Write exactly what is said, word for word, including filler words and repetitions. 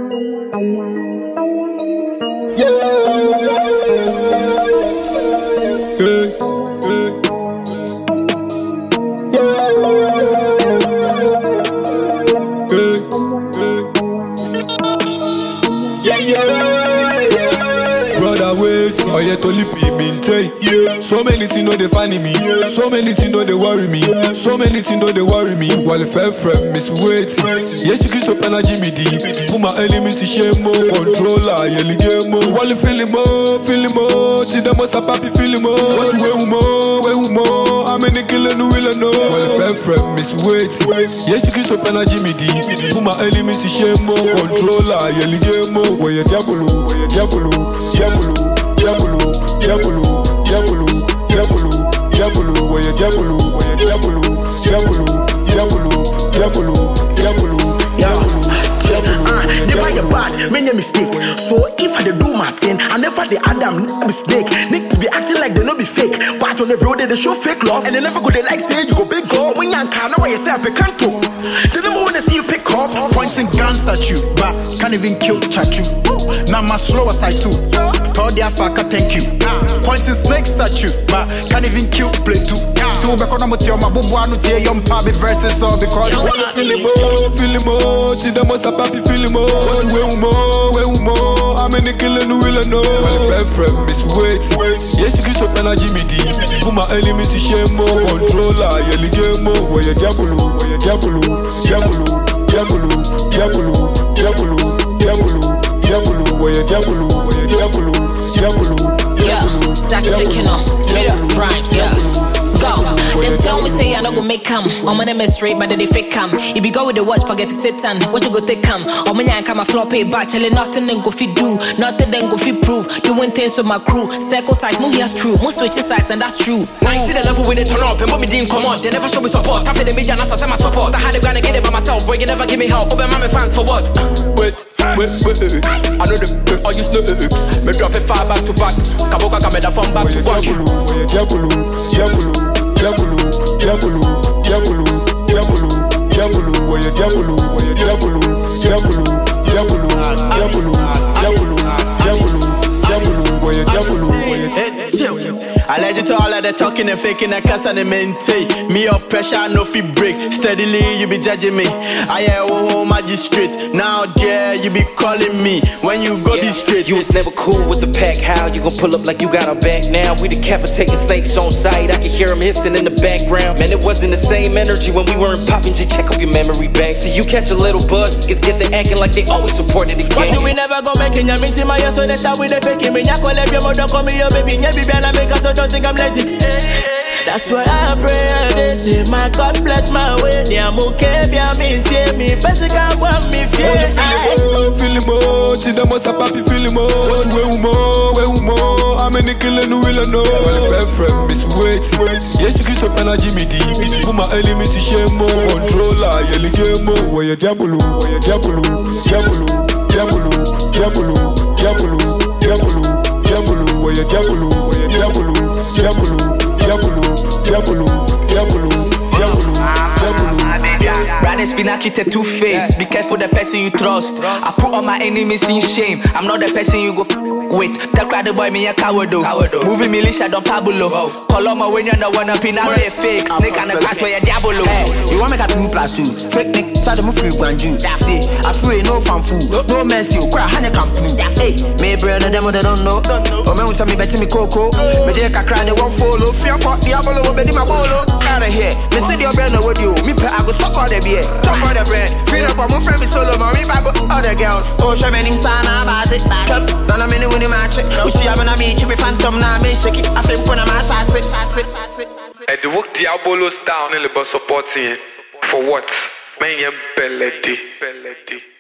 Oh yeah, to lip me yeah. So many things know they funny me. So many things know they worry me. So many things know they worry me. While if I friend miss wait. Yes, you Christopher energy me deep. Put my enemies to shame more. Controller, yeah, game more. While you feeling more, feeling more. See them most happy feeling more. What's way more, way more. How many killing no will know? While if I friend miss wait. Yes, you Christopher energy me deep. Put my enemies to shame more. Controller, yeah, game more. Where you diabolo, where you diabolo, diabolo. Diabolo, diabolo, diabolo, diabolo, diabolo, where you diabolo, where you diabolo, diabolo, diabolo, diabolo, diabolo, diabolo, diabolo. Never your bad, many mistake. So if I do my thing, I never the Adam mistake. Nick to be acting like they no be fake, but on the road they show fake love, and they never go they like say you go big go. When you can't know why you say I can't talk. They never wanna see you pick up, pointing guns at you, but can't even kill chat you. Now my slow side too. Told the fucker thank you. Pointing snakes at you, but can't even kill play too. So back on my my bobo anu tie young pabi verses all because feeling more, feeling more. See them most happy feeling more. Way more, way more. How many killing no will know? Well, friend, friend, miss wait. Yes, you Christopher energy me deep. Put my enemies to shame more. Controller, yeah, game more. Where you diabolo, where you diabolo, diabolo, diabolo, diabolo, diabolo, diabolo, diabolo, where you diabolo, where you diabolo, diabolo, yeah, sack chicken on, straight up rhymes, yeah. Go. Them tell me say I no go make come. On my name is straight, but they fake come. If you go with the watch, forget to sit on. What you go take come? On my nyan come a floppy back, chillin' nothing then go fit do, nothing then go fit prove. Doing things with my crew, circle tight, move here's true, move switches sides and that's true. I see the level when they turn up and what me didn't come on. They never show me support. After the major, I send my support. I had to gonna get it by myself, but you never give me help. Open my fans for what? Wait. Wait, wait, wait, I know the all you snakes. Me drop it far back to back. Kaboka come da from back to back. Where you diabolo, diabolo, diabolo, diabolo, diabolo, diabolo, diabolo. Where you diabolo, where you diabolo, diabolo, diabolo, diabolo, diabolo, diabolo, diabolo. Where you diabolo, where you. I let you to all of the talking and faking and cuss and the maintain. Me up pressure, no fee break. Steadily, you be judging me. I am a magistrate. Now, yeah, you be calling me. When you go yeah. this straight. You was never cool with the pack. How you gon' pull up like you got our back now? We decapitating snakes on sight. I can hear them hissing in the background. Man, it wasn't the same energy when we weren't popping. Just check up your memory bank. See, you catch a little buzz. Niggas get the acting like they always supported the game. But we never go making ya meet my so that's how we the faking me. Ya call every mother come me your baby. Ya be and make us so don't think I'm lazy. That's why I pray and they say my God bless my way. Yeah, I'm okay, yeah, me and me. Best God want me feel. Feeling more, see them most happy feeling more. Way more, way more. How many killing no will know? Well, friend, friend, miss wait. Yes, you Christopher energy me deep. Put my enemies to shame more. Controller, yeah, game more. Where you diabolo, where you diabolo, diabolo, diabolo, diabolo, diabolo, diabolo, diabolo. Where you diabolo, where you diabolo, diabolo, diabolo, diabolo, diabolo, diabolo, diabolo. Brothers be not keep two face. Be careful the person you trust. I put all my enemies in shame. I'm not the person you go f with. That crowd boy me a coward though. Moving militia don't Pablo. Call on my when you're the one up in all your fake. Snake and the pass where you diabolo. Hey, you want me to two plus two? Fake Nick, start them free Guanju. See, I free no fan food. No mercy, you cry, honey company. Hey, me brother them they don't know. Oh man, we say me betting me cocoa. Me they can cry they won't follow. Fear pot diabolo will be my bolo. Out of here, me say your brother with you. Me pay I go suck all the beer. Chop all the bread. Feel like my friend be solo, but me back go other girls. Oh, she me sana bazi. None of me when you match it. We see I'm gonna meet you be phantom now. Me shake it. I feel when I'm ass ass it. And the work Diabolo's down in the bus supporting for what? Man, you belly.